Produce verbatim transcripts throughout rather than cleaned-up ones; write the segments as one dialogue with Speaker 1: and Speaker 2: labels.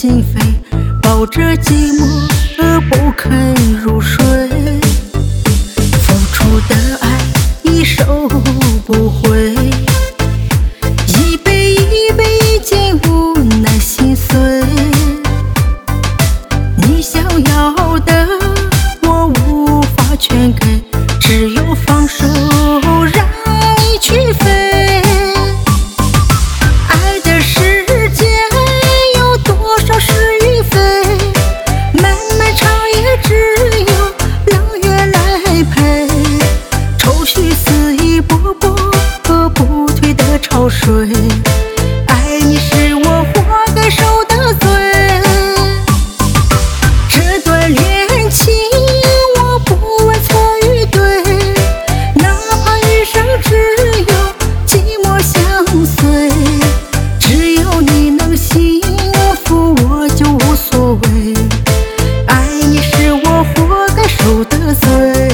Speaker 1: 心扉，抱着寂寞而不肯入睡。付出的爱已收不回，一杯一杯已经无奈心碎。你想要的我无法全给，只有放手让你去飞。爱的世界有多少是与非，漫漫长夜只有冷月来陪。愁绪似一波波不退的潮水，爱你是我活该受的罪。这段恋情我不问错与对，哪怕余生只有寂寞相随。只有你能幸福我就无所谓，爱你是我活该受的罪。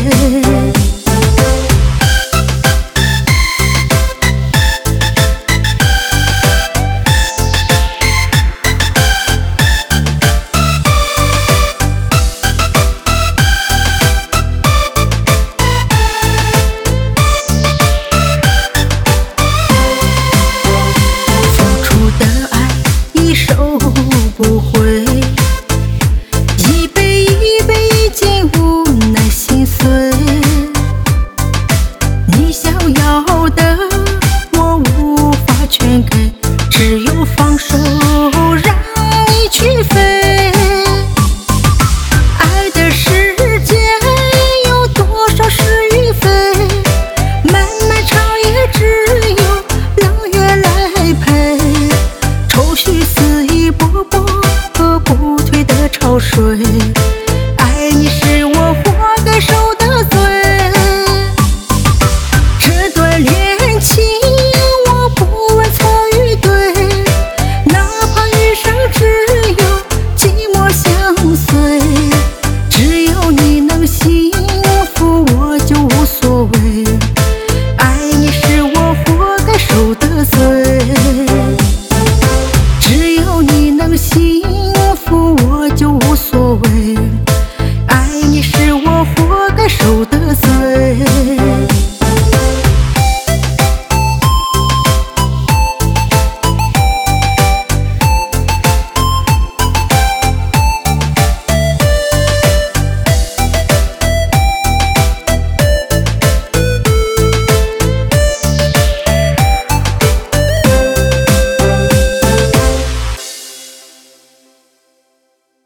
Speaker 1: 收不回，一杯一杯已经无奈心碎。你想要的